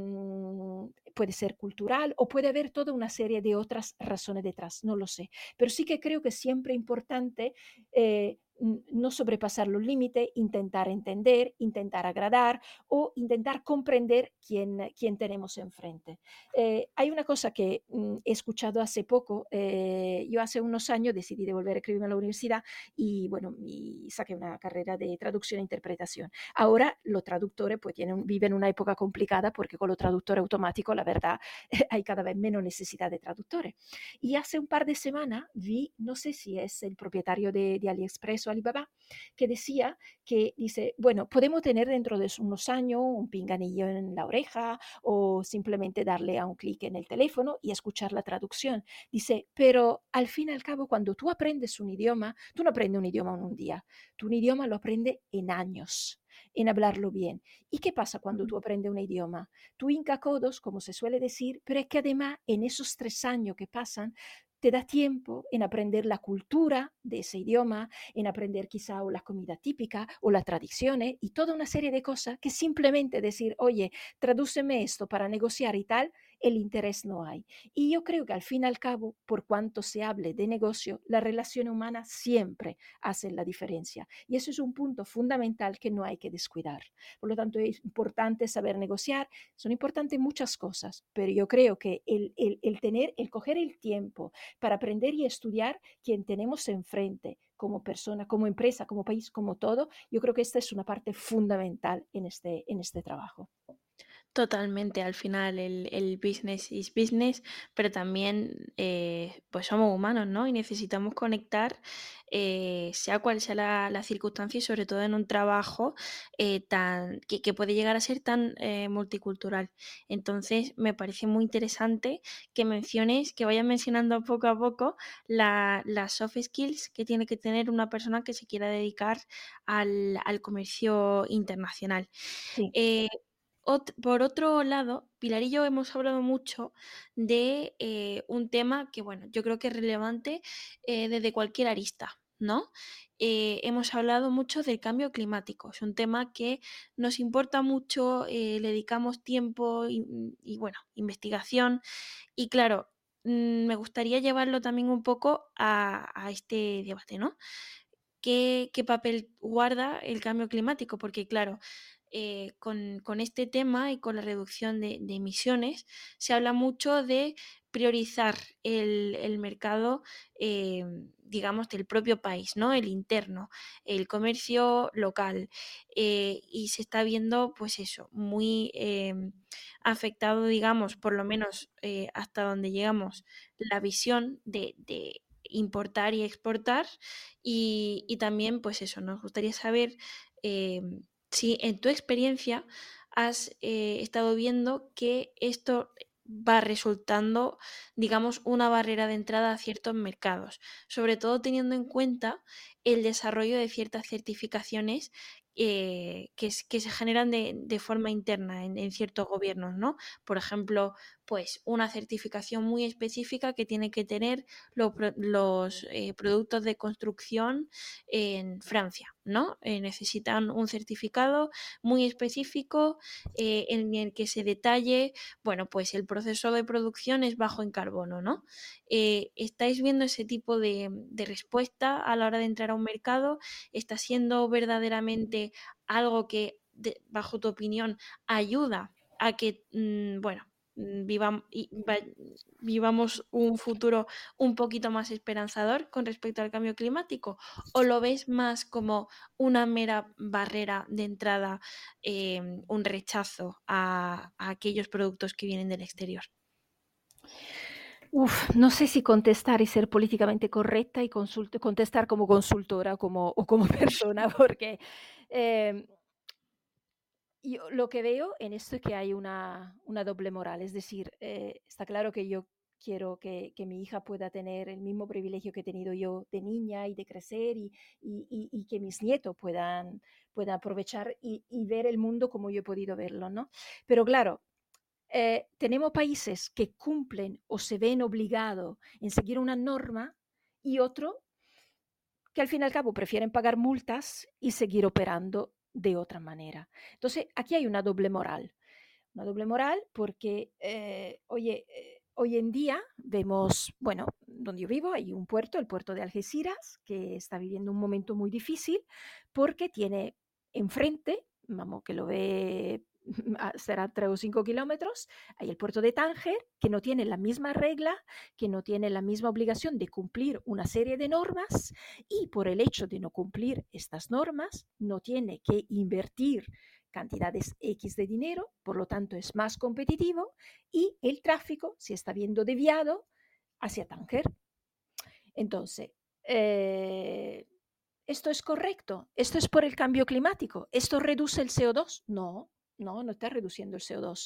puede ser cultural o puede haber toda una serie de otras razones detrás, no lo sé, pero sí que creo que es siempre importante no sobrepasar los límites, intentar entender, intentar agradar o intentar comprender quién tenemos enfrente. Hay una cosa que he escuchado hace poco. Yo hace unos años decidí de volver a escribirme a la universidad y bueno, y saqué una carrera de traducción e interpretación. Ahora los traductores pues viven una época complicada porque con los traductores automáticos la verdad hay cada vez menos necesidad de traductores. Y hace un par de semanas vi, no sé si es el propietario de AliExpress o Alibaba, que decía que dice, bueno, podemos tener dentro de unos años un pinganillo en la oreja o simplemente darle a un clic en el teléfono y escuchar la traducción. Dice, pero al fin y al cabo, cuando tú aprendes un idioma, tú no aprendes un idioma en un día, tú un idioma lo aprendes en años en hablarlo bien. ¿Y qué pasa cuando tú aprendes un idioma? Tú hinca codos, como se suele decir, pero es que además en esos 3 años que pasan, te da tiempo en aprender la cultura de ese idioma, en aprender quizá o la comida típica o las tradiciones y toda una serie de cosas que simplemente decir, oye, tradúceme esto para negociar y tal, el interés no hay. Y yo creo que al fin y al cabo, por cuanto se hable de negocio, la relación humana siempre hace la diferencia. Y eso es un punto fundamental que no hay que descuidar. Por lo tanto, es importante saber negociar, son importantes muchas cosas, pero yo creo que el coger el tiempo para aprender y estudiar quien tenemos enfrente como persona, como empresa, como país, como todo, yo creo que esta es una parte fundamental en este trabajo. Totalmente, al final el business is business, pero también pues somos humanos, ¿no? Y necesitamos conectar, sea cual sea la circunstancia y sobre todo en un trabajo que puede llegar a ser tan multicultural. Entonces, me parece muy interesante que menciones, que vayas mencionando poco a poco las soft skills que tiene que tener una persona que se quiera dedicar al comercio internacional. Sí, Eh, por otro lado, Pilar y yo hemos hablado mucho de un tema que, bueno, yo creo que es relevante desde cualquier arista, ¿no? Hemos hablado mucho del cambio climático. Es un tema que nos importa mucho, le dedicamos tiempo y, bueno, investigación. Y claro, me gustaría llevarlo también un poco a este debate, ¿no? ¿Qué papel guarda el cambio climático? Porque claro, con este tema y con la reducción de emisiones, se habla mucho de priorizar el mercado, digamos, del propio país, ¿no? El interno, el comercio local. Y se está viendo, pues eso, muy afectado, digamos, por lo menos hasta donde llegamos, la visión de importar y exportar y también, pues eso, nos gustaría saber si en tu experiencia has estado viendo que esto va resultando, digamos, una barrera de entrada a ciertos mercados, sobre todo teniendo en cuenta el desarrollo de ciertas certificaciones que se generan de forma interna en ciertos gobiernos, ¿no? Por ejemplo, pues una certificación muy específica que tiene que tener los productos de construcción en Francia, ¿no? Necesitan un certificado muy específico en el que se detalle, bueno, pues el proceso de producción es bajo en carbono, ¿no? ¿Estáis viendo ese tipo de respuesta a la hora de entrar a un mercado? ¿Está siendo verdaderamente algo que, bajo tu opinión, ayuda a que, bueno, vivamos un futuro un poquito más esperanzador con respecto al cambio climático? ¿O lo ves más como una mera barrera de entrada, un rechazo a aquellos productos que vienen del exterior? no sé si contestar y ser políticamente correcta y contestar como consultora o como persona, porque em, yo lo que veo en esto es que hay una doble moral. Es decir, está claro que yo quiero que mi hija pueda tener el mismo privilegio que he tenido yo de niña y de crecer y que mis nietos puedan aprovechar y ver el mundo como yo he podido verlo, ¿no? Pero claro, tenemos países que cumplen o se ven obligados en seguir una norma y otros que al fin y al cabo prefieren pagar multas y seguir operando de otra manera. Entonces, aquí hay una doble moral porque, oye, hoy en día vemos, bueno, donde yo vivo hay un puerto, el puerto de Algeciras, que está viviendo un momento muy difícil porque tiene enfrente, vamos, que lo ve será 3 o 5 kilómetros, hay el puerto de Tánger, que no tiene la misma regla, que no tiene la misma obligación de cumplir una serie de normas y por el hecho de no cumplir estas normas, no tiene que invertir cantidades X de dinero, por lo tanto es más competitivo y el tráfico se está viendo desviado hacia Tánger. Entonces, eh, ¿esto es correcto? ¿Esto es por el cambio climático? ¿Esto reduce el CO2? No, no, no está reduciendo el CO2.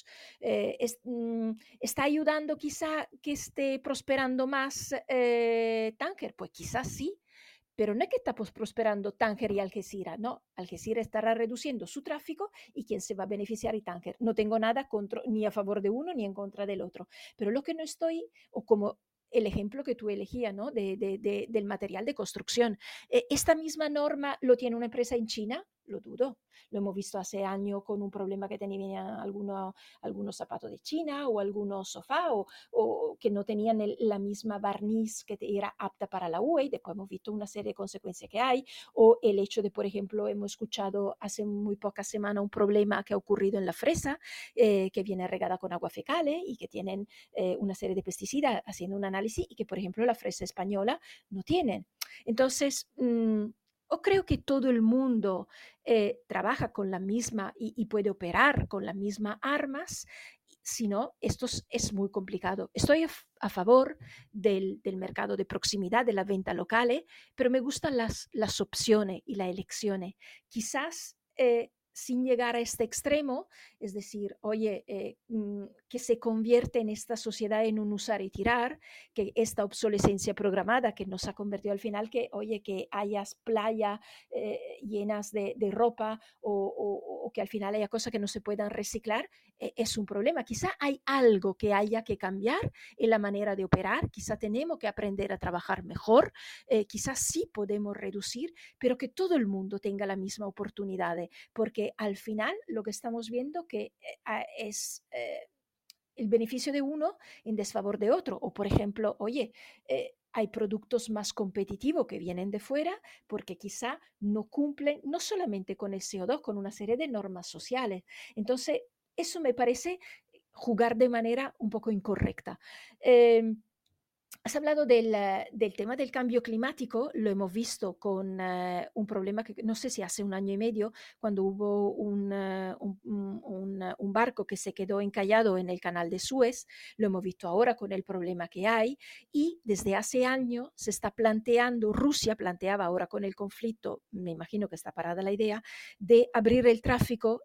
¿Está ayudando quizá que esté prosperando más Tánger? Pues quizás sí, pero no es que está prosperando Tánger y Algeciras, no, Algeciras estará reduciendo su tráfico y quien se va a beneficiar es Tánger. No tengo nada contra, ni a favor de uno ni en contra del otro, pero lo que no estoy, o como el ejemplo que tú elegías, ¿no? Del material de construcción. ¿Esta misma norma lo tiene una empresa en China? Lo dudo. Lo hemos visto hace años con un problema que tenían algunos zapatos de China o algunos sofás o que no tenían la misma barniz que era apta para la UE y después hemos visto una serie de consecuencias que hay, o el hecho de, por ejemplo, hemos escuchado hace muy pocas semanas un problema que ha ocurrido en la fresa, que viene regada con agua fecales y que tienen una serie de pesticidas haciendo un análisis y que, por ejemplo, la fresa española no tienen. Entonces, o creo que todo el mundo trabaja con la misma y puede operar con las mismas armas, si no, es muy complicado. Estoy a favor del mercado de proximidad, de las ventas locales, pero me gustan las opciones y las elecciones. Quizás sin llegar a este extremo, es decir, oye, que se convierte en esta sociedad en un usar y tirar, que esta obsolescencia programada que nos ha convertido al final, que, oye, que hayas playa llenas de ropa o que al final haya cosas que no se puedan reciclar, es un problema. Quizá hay algo que haya que cambiar en la manera de operar, quizá tenemos que aprender a trabajar mejor, quizás sí podemos reducir, pero que todo el mundo tenga la misma oportunidad, porque al final lo que estamos viendo que es el beneficio de uno en desfavor de otro. O, por ejemplo, oye, hay productos más competitivos que vienen de fuera porque quizá no cumplen no solamente con el CO2, con una serie de normas sociales. Entonces, eso me parece jugar de manera un poco incorrecta. Eh, Has hablado del tema del cambio climático, lo hemos visto con un problema que no sé si hace un año y medio, cuando hubo un barco que se quedó encallado en el canal de Suez, lo hemos visto ahora con el problema que hay y desde hace años se está planteando, Rusia planteaba ahora con el conflicto, me imagino que está parada la idea, de abrir el tráfico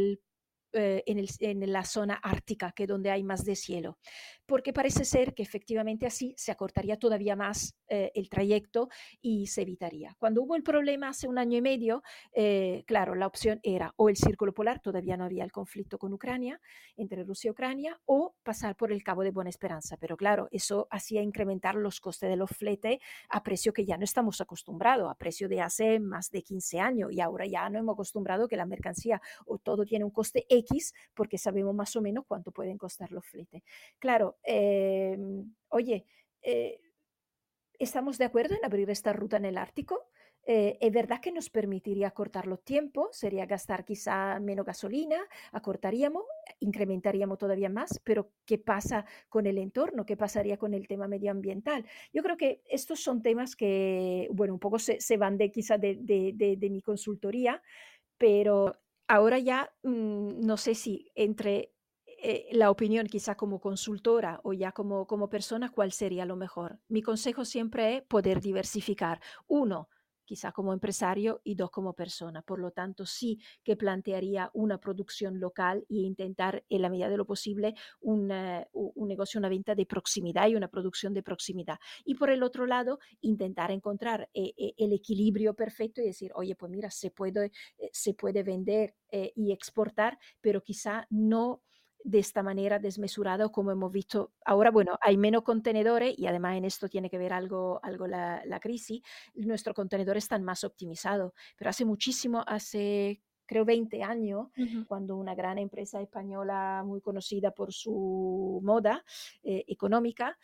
en la zona ártica, que es donde hay más deshielo, porque parece ser que efectivamente así se acortaría todavía más el trayecto y se evitaría. Cuando hubo el problema hace un año y medio, claro, la opción era o el círculo polar, todavía no había el conflicto con Ucrania, entre Rusia y Ucrania, o pasar por el Cabo de Buena Esperanza. Pero claro, eso hacía incrementar los costes de los fletes a precio que ya no estamos acostumbrados, a precio de hace más de 15 años, y ahora ya no hemos acostumbrado que la mercancía o todo tiene un coste X porque sabemos más o menos cuánto pueden costar los fletes. Claro, oye, eh, ¿estamos de acuerdo en abrir esta ruta en el Ártico? Es verdad que nos permitiría cortar los tiempos, sería gastar quizá menos gasolina, acortaríamos, incrementaríamos todavía más, pero ¿qué pasa con el entorno? ¿Qué pasaría con el tema medioambiental? Yo creo que estos son temas que, bueno, un poco se van de quizá de mi consultoría, pero ahora ya no sé si entre la opinión quizá como consultora o ya como persona, ¿cuál sería lo mejor? Mi consejo siempre es poder diversificar. Uno, quizá como empresario y dos, como persona. Por lo tanto, sí que plantearía una producción local e intentar, en la medida de lo posible, un negocio, una venta de proximidad y una producción de proximidad. Y por el otro lado, intentar encontrar el equilibrio perfecto y decir, oye, pues mira, se puede vender y exportar, pero quizá no de esta manera desmesurada o como hemos visto ahora, bueno, hay menos contenedores y además en esto tiene que ver algo la crisis, nuestros contenedores están más optimizados, pero hace muchísimo, hace creo 20 años, Ujú. cuando una gran empresa española muy conocida por su moda económica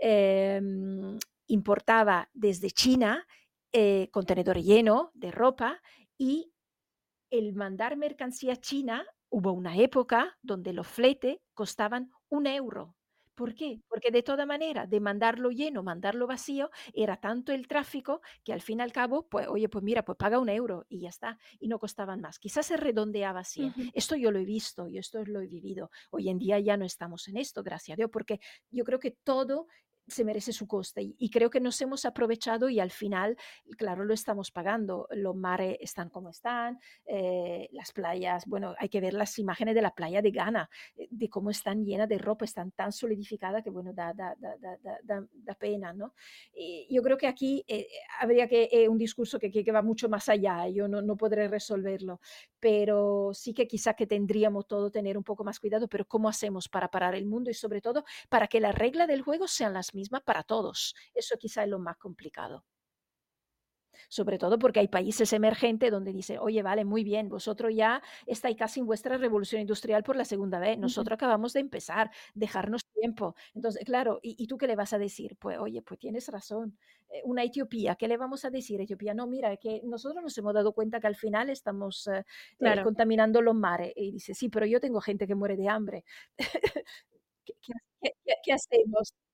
importaba desde China contenedores llenos de ropa y el mandar mercancía china, hubo una época donde los fletes costaban 1 euro. ¿Por qué? Porque de toda manera, de mandarlo lleno, mandarlo vacío, era tanto el tráfico que al fin y al cabo, pues, oye, pues mira, pues paga 1 euro y ya está, y no costaban más. Quizás se redondeaba así. Ujú. Esto yo lo he visto, yo esto lo he vivido. Hoy en día ya no estamos en esto, gracias a Dios, porque yo creo que todo se merece su coste y creo que nos hemos aprovechado y al final, claro, lo estamos pagando. Los mares están como están, las playas, bueno, hay que ver las imágenes de la playa de Ghana, de cómo están llenas de ropa, están tan solidificadas que, bueno, da pena, ¿no? Y yo creo que aquí habría que un discurso que va mucho más allá, yo no podré resolverlo, pero sí que quizá que tendríamos todo tener un poco más cuidado, pero ¿cómo hacemos para parar el mundo y sobre todo para que las reglas del juego sean las mismas para todos? Eso quizá es lo más complicado, sobre todo porque hay países emergentes donde dice, oye, vale, muy bien, vosotros ya estáis casi en vuestra revolución industrial por la segunda vez, Ujú. nosotros acabamos de empezar, dejarnos tiempo. Entonces, claro, ¿y tú qué le vas a decir? Pues, oye, pues tienes razón. Una Etiopía, ¿qué le vamos a decir? Etiopía, no, mira, que nosotros nos hemos dado cuenta que al final estamos Claro. contaminando los mares. Y dice, sí, pero yo tengo gente que muere de hambre. ¿Qué hacemos?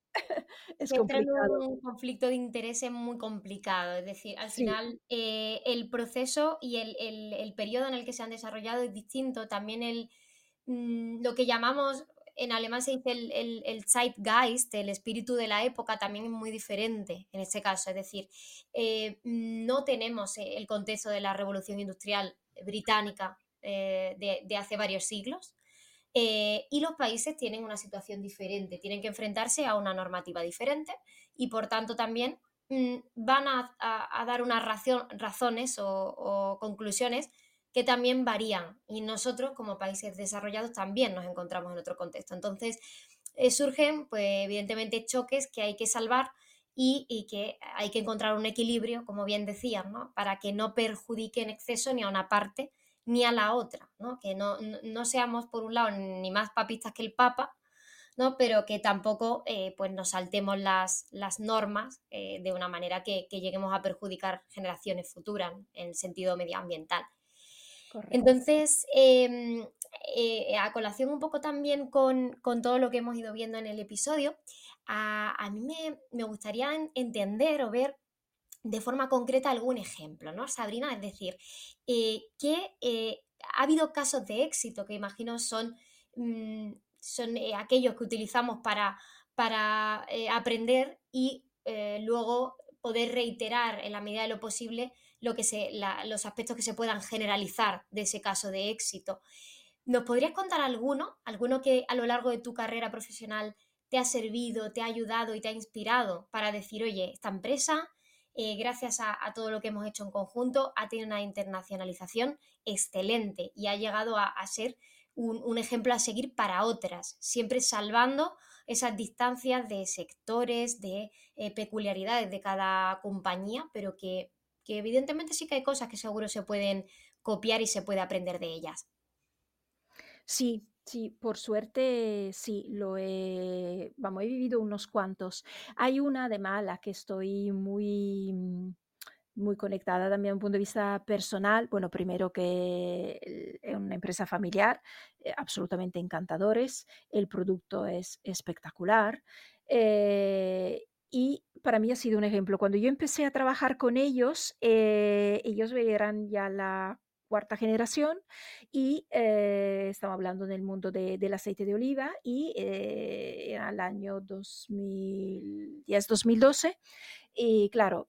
Es Entra en complicado. un conflicto de intereses muy complicado, es decir, al Sí, final el proceso y el periodo en el que se han desarrollado es distinto, también lo que llamamos, en alemán se dice el Zeitgeist, el espíritu de la época, también es muy diferente en este caso, es decir, no tenemos el contexto de la revolución industrial británica de hace varios siglos, y los países tienen una situación diferente, tienen que enfrentarse a una normativa diferente y por tanto también van a dar unas razones o conclusiones que también varían y nosotros como países desarrollados también nos encontramos en otro contexto. Entonces surgen pues evidentemente choques que hay que salvar y que hay que encontrar un equilibrio, como bien decías, ¿no? Para que no perjudique en exceso ni a una parte ni a la otra, ¿no? Que no seamos, por un lado, ni más papistas que el Papa, ¿no? Pero que tampoco pues nos saltemos las normas de una manera que lleguemos a perjudicar generaciones futuras en sentido medioambiental. correcto. Entonces, a colación un poco también con todo lo que hemos ido viendo en el episodio, a mí me gustaría entender o ver de forma concreta algún ejemplo, ¿no, Sabrina? Es decir, que ha habido casos de éxito que imagino son aquellos que utilizamos para aprender y luego poder reiterar en la medida de lo posible los aspectos que se puedan generalizar de ese caso de éxito. ¿Nos podrías contar alguno que a lo largo de tu carrera profesional te ha servido, te ha ayudado y te ha inspirado para decir, oye, esta empresa, gracias a todo lo que hemos hecho en conjunto, ha tenido una internacionalización excelente y ha llegado a ser un ejemplo a seguir para otras, siempre salvando esas distancias de sectores, de peculiaridades de cada compañía, pero que evidentemente sí que hay cosas que seguro se pueden copiar y se puede aprender de ellas? Sí, sí, por suerte sí, he vivido unos cuantos. Hay una además a la que estoy muy, muy conectada también a un punto de vista personal. Bueno, primero que es una empresa familiar, absolutamente encantadores, el producto es espectacular. Y para mí ha sido un ejemplo. Cuando yo empecé a trabajar con ellos, ellos eran ya la cuarta generación y estamos hablando del mundo del aceite de oliva y era el año 2010-2012 y claro,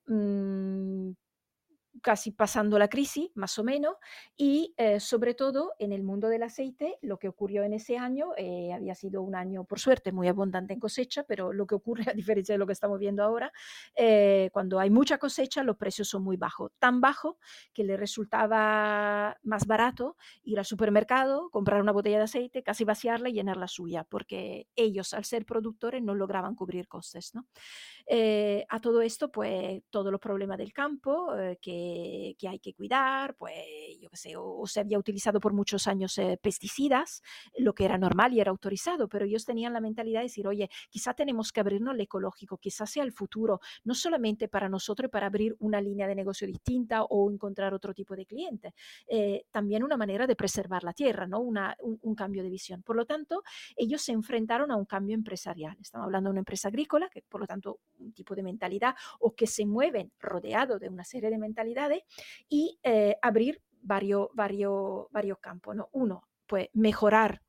casi pasando la crisis, más o menos, y sobre todo en el mundo del aceite, lo que ocurrió en ese año, había sido un año, por suerte, muy abundante en cosecha, pero lo que ocurre, a diferencia de lo que estamos viendo ahora, cuando hay mucha cosecha, los precios son muy bajos, tan bajos que le resultaba más barato ir al supermercado, comprar una botella de aceite, casi vaciarla y llenar la suya, porque ellos, al ser productores, no lograban cubrir costes, ¿no? A todo esto, pues todos los problemas del campo que hay que cuidar, pues yo qué sé, o se había utilizado por muchos años pesticidas, lo que era normal y era autorizado, pero ellos tenían la mentalidad de decir, oye, quizá tenemos que abrirnos al ecológico, quizás sea el futuro, no solamente para nosotros, para abrir una línea de negocio distinta o encontrar otro tipo de cliente, también una manera de preservar la tierra, ¿no? Un cambio de visión. Por lo tanto, ellos se enfrentaron a un cambio empresarial. Estamos hablando de una empresa agrícola, que por lo tanto un tipo de mentalidad o que se mueven rodeado de una serie de mentalidades y abrir varios campos, ¿no? Uno, pues mejorar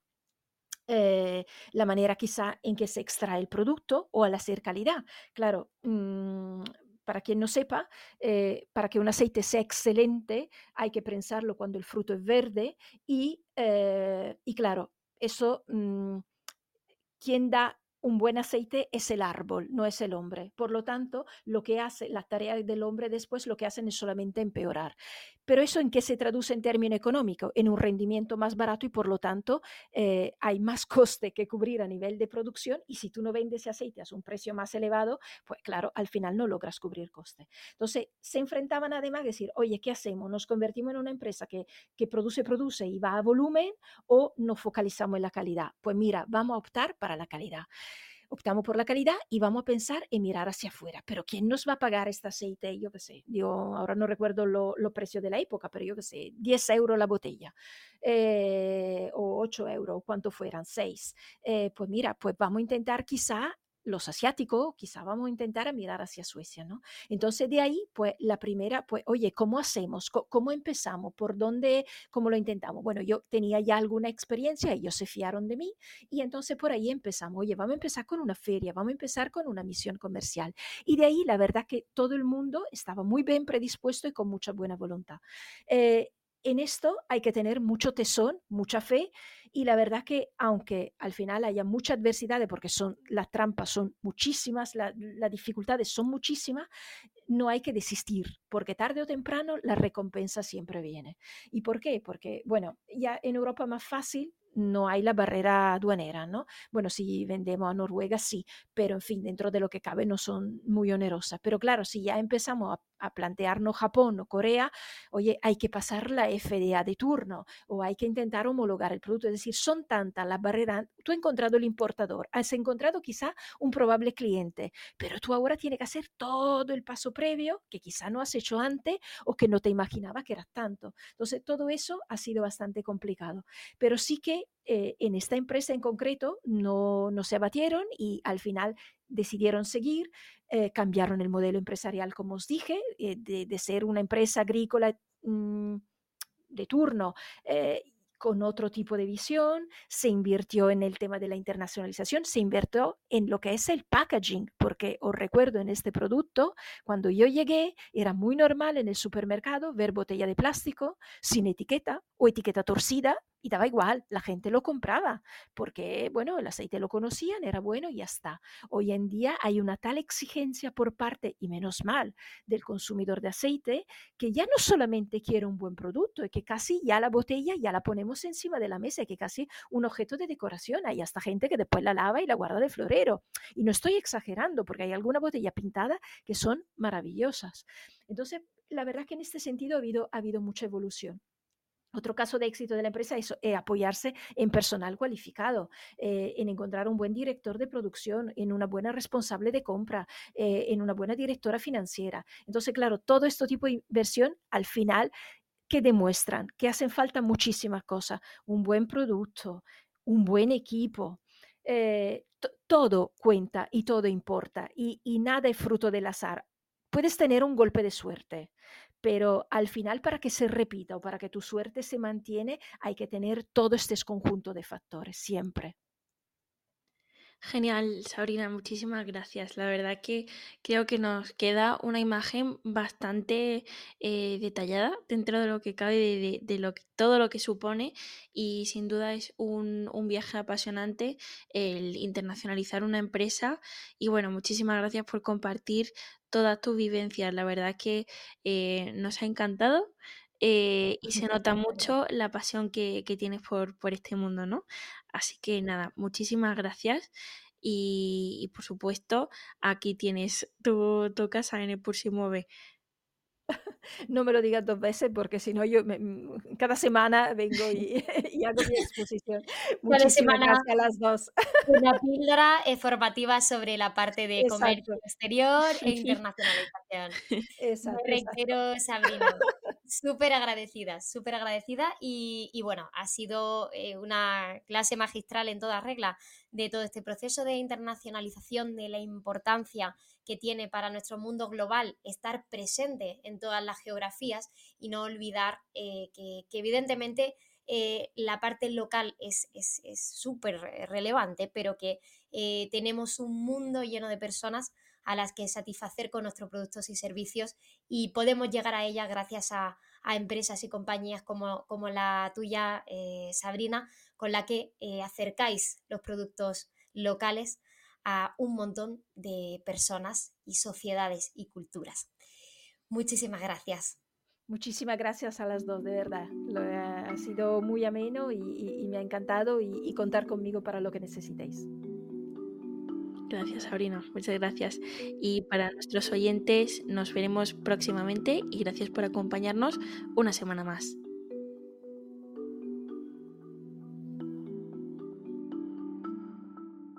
la manera quizá en que se extrae el producto o al hacer calidad. Claro, para quien no sepa, para que un aceite sea excelente hay que prensarlo cuando el fruto es verde y claro, eso quien da un buen aceite es el árbol, no es el hombre. Por lo tanto, lo que hace la tarea del hombre después, lo que hacen es solamente empeorar. Pero eso en qué se traduce en término económico, en un rendimiento más barato y por lo tanto hay más coste que cubrir a nivel de producción y si tú no vendes ese aceite a un precio más elevado, pues claro, al final no logras cubrir coste. Entonces, se enfrentaban además a decir, oye, ¿qué hacemos? ¿Nos convertimos en una empresa que produce y va a volumen o nos focalizamos en la calidad? Pues mira, vamos a optar para la calidad. Optamos por la calidad y vamos a pensar en mirar hacia afuera. Pero ¿quién nos va a pagar este aceite? Yo qué sé, yo ahora no recuerdo los precios de la época, pero yo qué sé, 10 euros la botella, o 8 euros, cuánto fueran, 6. Pues mira, pues vamos a intentar quizá los asiáticos, quizá vamos a intentar a mirar hacia Suecia, ¿no? Entonces de ahí, pues la primera, pues, oye, ¿cómo hacemos? ¿Cómo empezamos? ¿Por dónde? ¿Cómo lo intentamos? Bueno, yo tenía ya alguna experiencia, ellos se fiaron de mí y entonces por ahí empezamos, oye, vamos a empezar con una feria, vamos a empezar con una misión comercial. Y de ahí la verdad que todo el mundo estaba muy bien predispuesto y con mucha buena voluntad. Eh, en esto hay que tener mucho tesón, mucha fe y la verdad que aunque al final haya mucha adversidad, porque las trampas son muchísimas, las dificultades son muchísimas, no hay que desistir, porque tarde o temprano la recompensa siempre viene. ¿Y por qué? Porque, bueno, ya en Europa más fácil, no hay la barrera aduanera, ¿no? Bueno, si vendemos a Noruega, sí, pero en fin, dentro de lo que cabe no son muy onerosas. Pero claro, si ya empezamos a plantearnos Japón o Corea, oye, hay que pasar la FDA de turno o hay que intentar homologar el producto. Es decir, son tantas las barreras. Tú has encontrado el importador, has encontrado quizá un probable cliente, pero tú ahora tienes que hacer todo el paso previo que quizá no has hecho antes o que no te imaginabas que eras tanto. Entonces, todo eso ha sido bastante complicado. Pero sí que en esta empresa en concreto no se abatieron y al final decidieron seguir, cambiaron el modelo empresarial, como os dije, de ser una empresa agrícola de turno, con otro tipo de visión, se invirtió en el tema de la internacionalización, se invirtió en lo que es el packaging, porque os recuerdo en este producto, cuando yo llegué, era muy normal en el supermercado ver botella de plástico sin etiqueta o etiqueta torcida y daba igual, la gente lo compraba, porque, bueno, el aceite lo conocían, era bueno y ya está. Hoy en día hay una tal exigencia por parte, y menos mal, del consumidor de aceite, que ya no solamente quiere un buen producto, es que casi ya la botella ya la ponemos encima de la mesa, que casi un objeto de decoración. Hay hasta gente que después la lava y la guarda de florero. Y no estoy exagerando, porque hay alguna botella pintada que son maravillosas. Entonces, la verdad es que en este sentido ha habido mucha evolución. Otro caso de éxito de la empresa es apoyarse en personal cualificado, en encontrar un buen director de producción, en una buena responsable de compra, en una buena directora financiera. Entonces, claro, todo este tipo de inversión al final que demuestran que hacen falta muchísimas cosas, un buen producto, un buen equipo. Todo cuenta y todo importa y nada es fruto del azar. Puedes tener un golpe de suerte, pero al final para que se repita o para que tu suerte se mantiene hay que tener todo este conjunto de factores siempre. Genial, Sabrina, muchísimas gracias. La verdad que creo que nos queda una imagen bastante detallada dentro de lo que cabe todo lo que supone y sin duda es un viaje apasionante el internacionalizar una empresa y bueno, muchísimas gracias por compartir todas tus vivencias. La verdad que nos ha encantado. Y se nota mucho la pasión que tienes por este mundo, ¿no? Así que nada, muchísimas gracias. Y por supuesto, aquí tienes tu casa en el Pursimueve. No me lo digas 2 veces porque si no cada semana vengo y, y hago mi exposición. Cada Muchísimas semana gracias a las dos. una píldora formativa sobre la parte de comercio Exacto, exterior e internacionalización. Me exacto, exacto. reitero, Sabrina, súper agradecida y bueno, ha sido una clase magistral en toda regla de todo este proceso de internacionalización, de la importancia que tiene para nuestro mundo global estar presente en todas las geografías y no olvidar que evidentemente la parte local es súper relevante, pero que tenemos un mundo lleno de personas a las que satisfacer con nuestros productos y servicios y podemos llegar a ellas gracias a empresas y compañías como la tuya, Sabrina, con la que acercáis los productos locales a un montón de personas y sociedades y culturas. Muchísimas gracias. Muchísimas gracias a las dos, de verdad. Ha sido muy ameno y me ha encantado y contar conmigo para lo que necesitéis. Gracias, Sabrina. Muchas gracias. Y para nuestros oyentes, nos veremos próximamente y gracias por acompañarnos una semana más.